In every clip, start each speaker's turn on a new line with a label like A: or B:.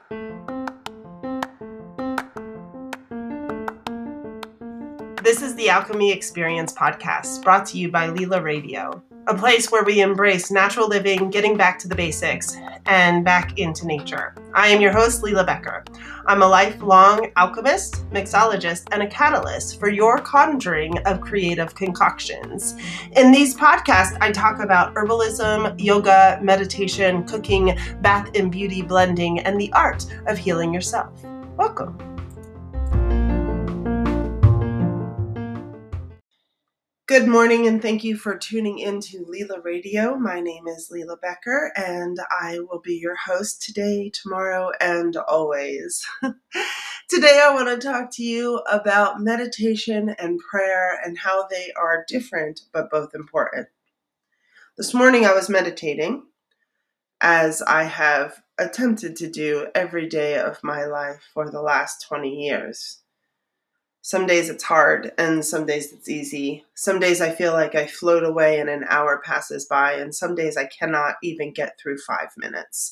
A: This is the Alchemy Experience podcast, brought to you by Lila Radio, a place where we embrace natural living, getting back to the basics, and back into nature. I am your host, Lila Becker. I'm a lifelong alchemist, mixologist, and a catalyst for your conjuring of creative concoctions. In these podcasts, I talk about herbalism, yoga, meditation, cooking, bath and beauty blending, and the art of healing yourself. Welcome. Good morning, and thank you for tuning in to Lila Radio. My name is Lila Becker, and I will be your host today, tomorrow, and always. Today, I want to talk to you about meditation and prayer and how they are different, but both important. This morning, I was meditating, as I have attempted to do every day of my life for the last 20 years. Some days it's hard, and some days it's easy. Some days I feel like I float away and an hour passes by, and some days I cannot even get through 5 minutes.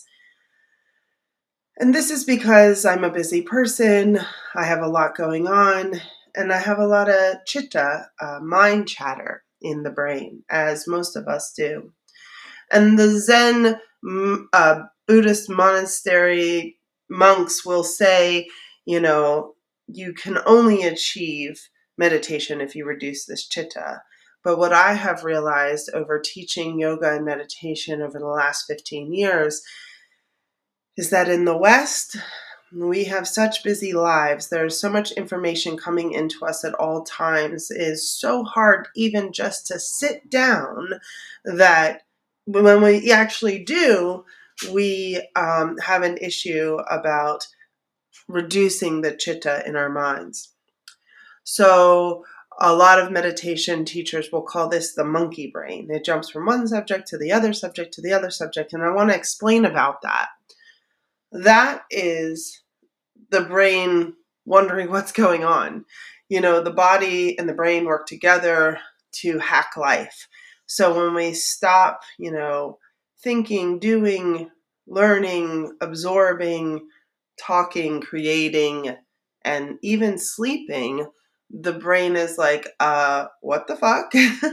A: And this is because I'm a busy person, I have a lot going on, and I have a lot of chitta, mind chatter in the brain, as most of us do. And the Zen Buddhist monastery monks will say, you can only achieve meditation if you reduce this chitta. But what I have realized over teaching yoga and meditation over the last 15 years is that in the West, we have such busy lives. There's so much information coming into us at all times. It is so hard even just to sit down that when we actually do, we have an issue about reducing the chitta in our minds. So a lot of meditation teachers will call this the monkey brain. It jumps from one subject to the other subject to the other subject, and I want to explain about that. That is the brain wondering what's going on. The body and the brain work together to hack life. So when we stop, thinking, doing, learning, absorbing, talking, creating, and even sleeping, the brain is like, what the fuck?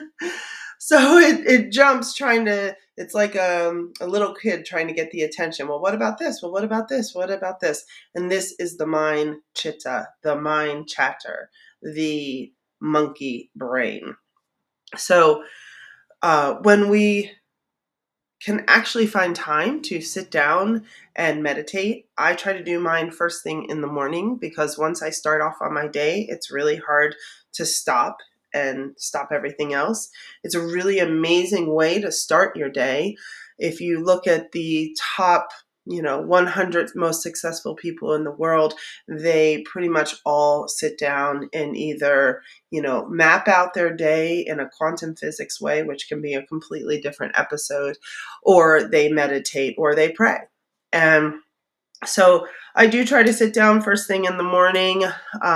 A: So it jumps it's like a little kid trying to get the attention. Well, what about this? Well, what about this? What about this? And this is the mind chitta, the mind chatter, the monkey brain. So when we can actually find time to sit down and meditate, I try to do mine first thing in the morning, because once I start off on my day, it's really hard to stop everything else. It's a really amazing way to start your day. If you look at the top 100 most successful people in the world, they pretty much all sit down and either, map out their day in a quantum physics way, which can be a completely different episode, or they meditate or they pray. And so I do try to sit down first thing in the morning.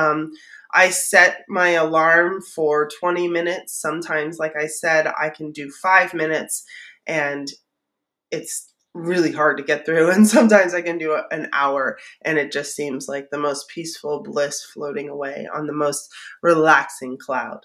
A: I set my alarm for 20 minutes. Sometimes, like I said, I can do 5 minutes, and it's really hard to get through. And sometimes I can do an hour, and it just seems like the most peaceful bliss floating away on the most relaxing cloud.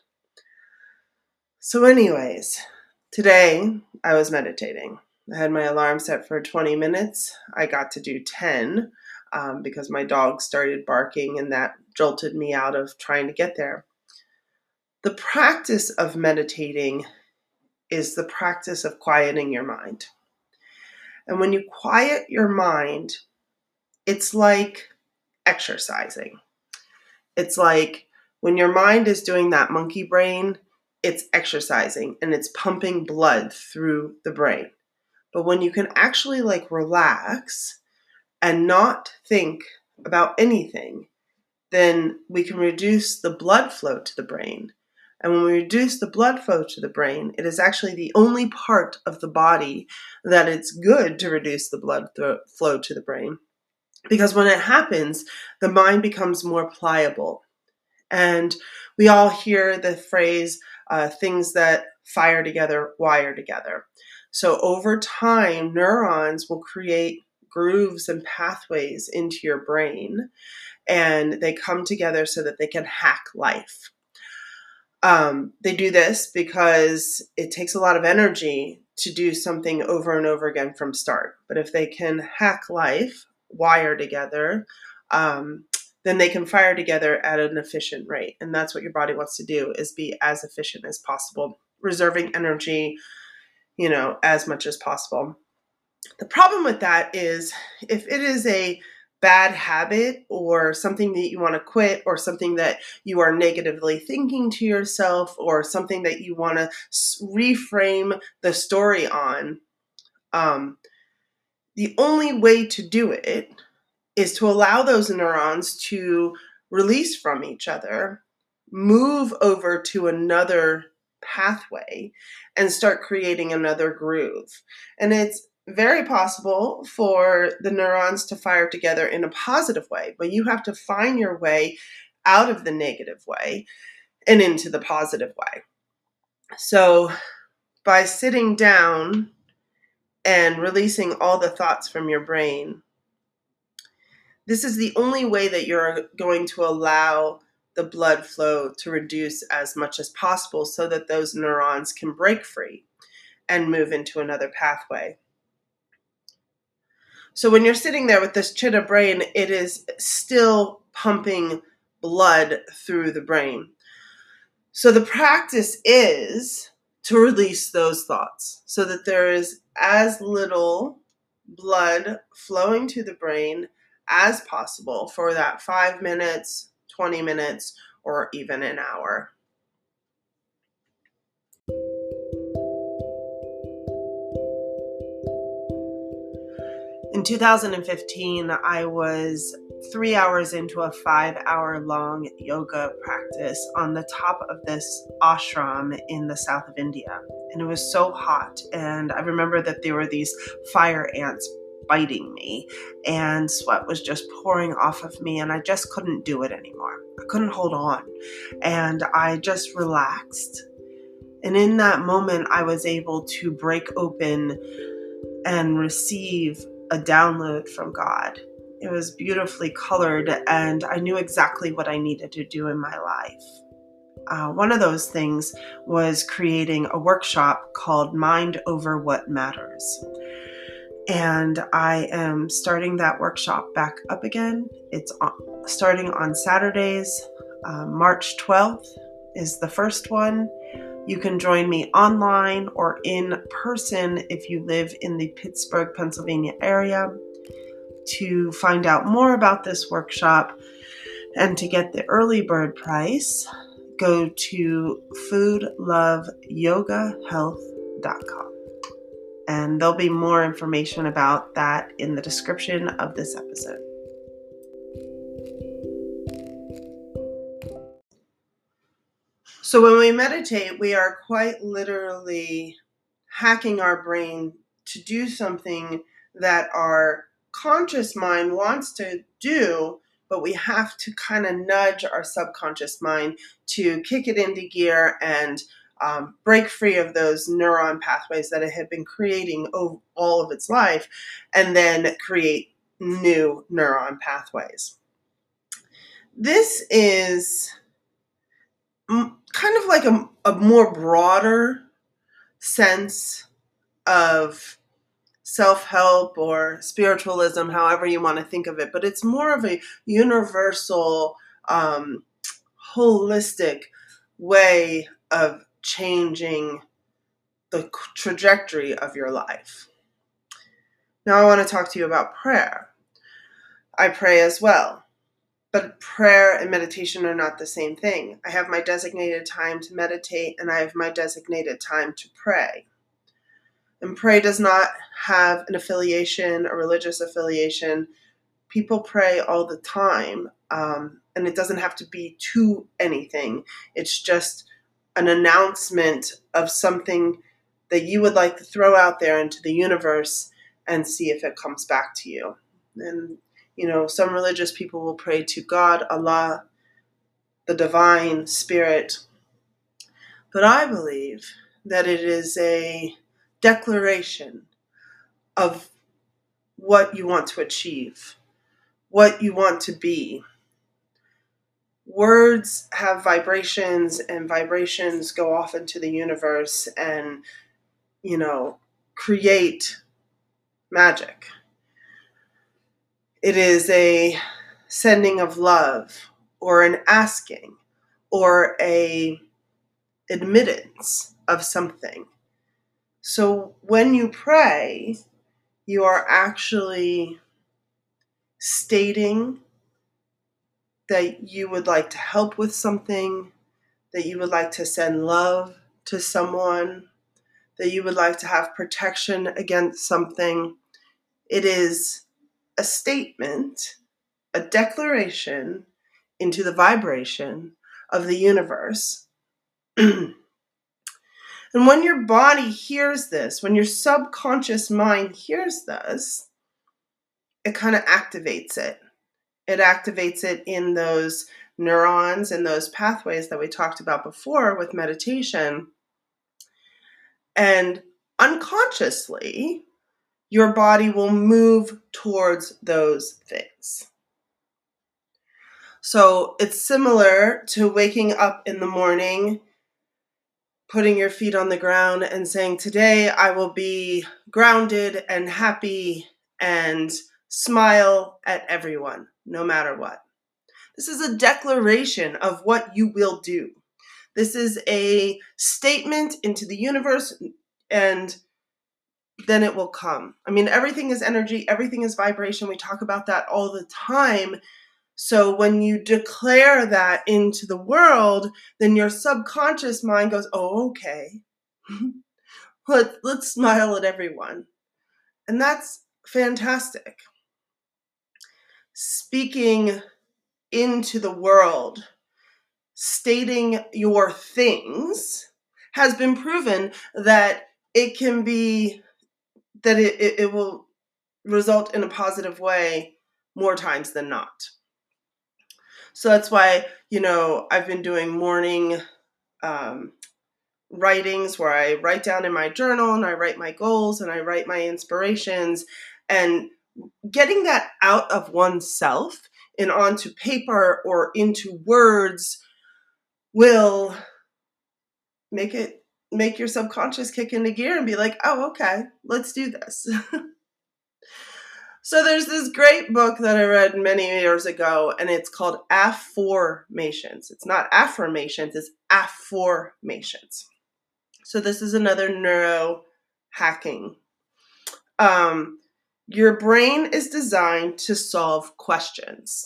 A: So anyways, today I was meditating. I had my alarm set for 20 minutes. I got to do 10 because my dog started barking, and that jolted me out of trying to get there. The practice of meditating is the practice of quieting your mind. And when you quiet your mind, it's like exercising. It's like when your mind is doing that monkey brain, it's exercising and it's pumping blood through the brain. But when you can actually relax and not think about anything, then we can reduce the blood flow to the brain. And when we reduce the blood flow to the brain, it is actually the only part of the body that it's good to reduce the blood flow to the brain. Because when it happens, the mind becomes more pliable. And we all hear the phrase, things that fire together, wire together. So over time, neurons will create grooves and pathways into your brain, and they come together so that they can hack life. They do this because it takes a lot of energy to do something over and over again from start. But if they can hack life, wire together, then they can fire together at an efficient rate. And that's what your body wants to do, is be as efficient as possible, reserving energy, as much as possible. The problem with that is if it is a bad habit or something that you want to quit, or something that you are negatively thinking to yourself, or something that you want to reframe the story on, the only way to do it is to allow those neurons to release from each other, move over to another pathway, and start creating another groove. And it's very possible for the neurons to fire together in a positive way, but you have to find your way out of the negative way and into the positive way. So by sitting down and releasing all the thoughts from your brain, this is the only way that you're going to allow the blood flow to reduce as much as possible, so that those neurons can break free and move into another pathway. So when you're sitting there with this chitta brain, it is still pumping blood through the brain. So the practice is to release those thoughts so that there is as little blood flowing to the brain as possible for that 5 minutes, 20 minutes, or even an hour. In 2015, I was 3 hours into a 5-hour-long yoga practice on the top of this ashram in the south of India. And it was so hot. And I remember that there were these fire ants biting me, and sweat was just pouring off of me, and I just couldn't do it anymore. I couldn't hold on. And I just relaxed. And in that moment, I was able to break open and receive a download from God. It was beautifully colored, and I knew exactly what I needed to do in my life. One of those things was creating a workshop called Mind Over What Matters. And I am starting that workshop back up again. It's starting on Saturdays. March 12th is the first one. You can join me online or in person if you live in the Pittsburgh, Pennsylvania area. To find out more about this workshop and to get the early bird price, go to foodloveyogahealth.com. And there'll be more information about that in the description of this episode. So when we meditate, we are quite literally hacking our brain to do something that our conscious mind wants to do, but we have to kind of nudge our subconscious mind to kick it into gear and break free of those neuron pathways that it had been creating all of its life, and then create new neuron pathways. This is kind of like a more broader sense of self-help or spiritualism, however you want to think of it, but it's more of a universal, holistic way of changing the trajectory of your life. Now I want to talk to you about prayer. I pray as well, but prayer and meditation are not the same thing. I have my designated time to meditate, and I have my designated time to pray. And pray does not have an affiliation, a religious affiliation. People pray all the time, and it doesn't have to be to anything. It's just an announcement of something that you would like to throw out there into the universe and see if it comes back to you. And, some religious people will pray to God, Allah, the divine spirit. But I believe that it is a declaration of what you want to achieve, what you want to be. Words have vibrations, and vibrations go off into the universe and, create magic. It is a sending of love, or an asking, or a admittance of something. So when you pray, you are actually stating that you would like to help with something, that you would like to send love to someone, that you would like to have protection against something. It is a statement, a declaration into the vibration of the universe. And when your body hears this, when your subconscious mind hears this, it kind of activates it. It activates it in those neurons and those pathways that we talked about before with meditation. And unconsciously, your body will move towards those things. So it's similar to waking up in the morning, putting your feet on the ground and saying, today I will be grounded and happy and smile at everyone, no matter what. This is a declaration of what you will do. This is a statement into the universe, and then it will come. I mean, everything is energy, everything is vibration. We talk about that all the time. So when you declare that into the world, then your subconscious mind goes, oh, okay. Let's smile at everyone. And that's fantastic. Speaking into the world, stating your things, has been proven that it can be, that it will result in a positive way more times than not. So that's why, I've been doing morning writings where I write down in my journal and I write my goals and I write my inspirations, and getting that out of oneself and onto paper or into words will make your subconscious kick into gear and be like, oh, okay, let's do this. So there's this great book that I read many years ago, and it's called Afformations. It's not affirmations, it's afformations. So this is another neuro hacking. Your brain is designed to solve questions.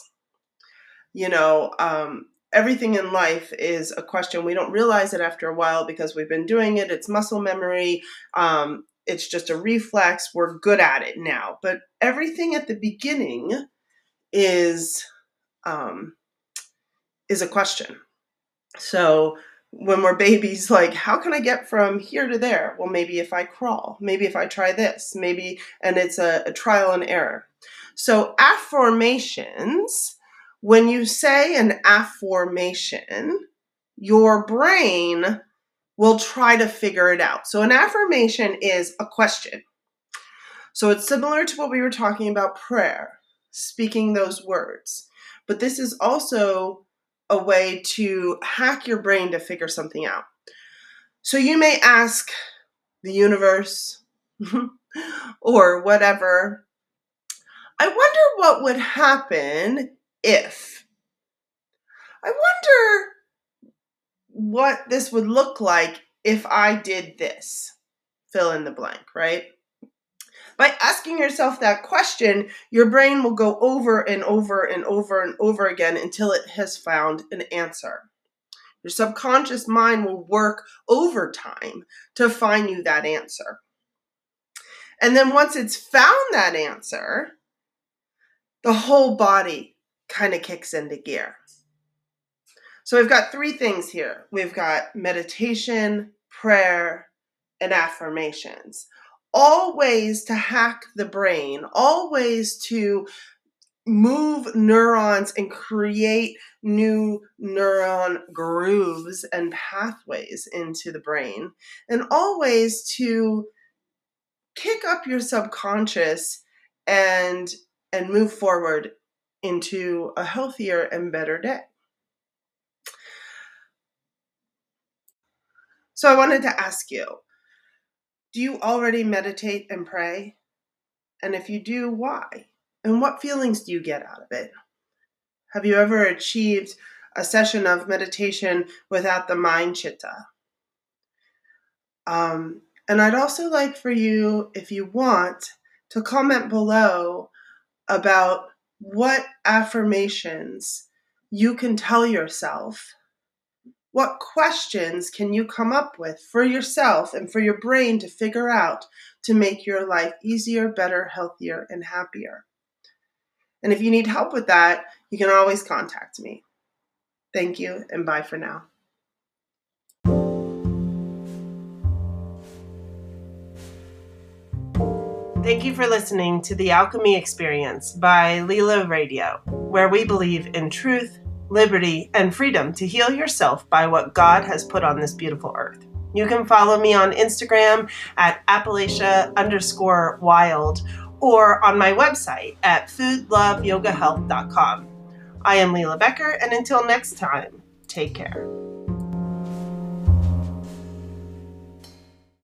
A: Everything in life is a question. We don't realize it after a while because we've been doing it. It's muscle memory. It's just a reflex. We're good at it now. But everything at the beginning is a question. So when we're babies, like, how can I get from here to there? Well, maybe if I crawl, maybe if I try this, maybe, and it's a trial and error. So affirmations, when you say an affirmation, your brain will try to figure it out. So an affirmation is a question. So it's similar to what we were talking about prayer, speaking those words. But this is also a way to hack your brain to figure something out. So you may ask the universe or whatever, I wonder what would happen if. I wonder what this would look like if I did this. Fill in the blank, right? By asking yourself that question, your brain will go over and over and over and over again until it has found an answer. Your subconscious mind will work overtime to find you that answer. And then once it's found that answer, the whole body kind of kicks into gear. So we've got three things here. We've got meditation, prayer, and affirmations. All ways to hack the brain, all ways to move neurons and create new neuron grooves and pathways into the brain, and all ways to kick up your subconscious and move forward into a healthier and better day. So I wanted to ask you, do you already meditate and pray? And if you do, why? And what feelings do you get out of it? Have you ever achieved a session of meditation without the mind chitta? And I'd also like for you, if you want, to comment below about what affirmations you can tell yourself. What questions can you come up with for yourself and for your brain to figure out to make your life easier, better, healthier, and happier? And if you need help with that, you can always contact me. Thank you, and bye for now. Thank you for listening to The Alchemy Experience by Lila Radio, where we believe in truth, liberty, and freedom to heal yourself by what God has put on this beautiful earth. You can follow me on Instagram at Appalachia_wild or on my website at foodloveyogahealth.com. I am Lila Becker, and until next time, take care.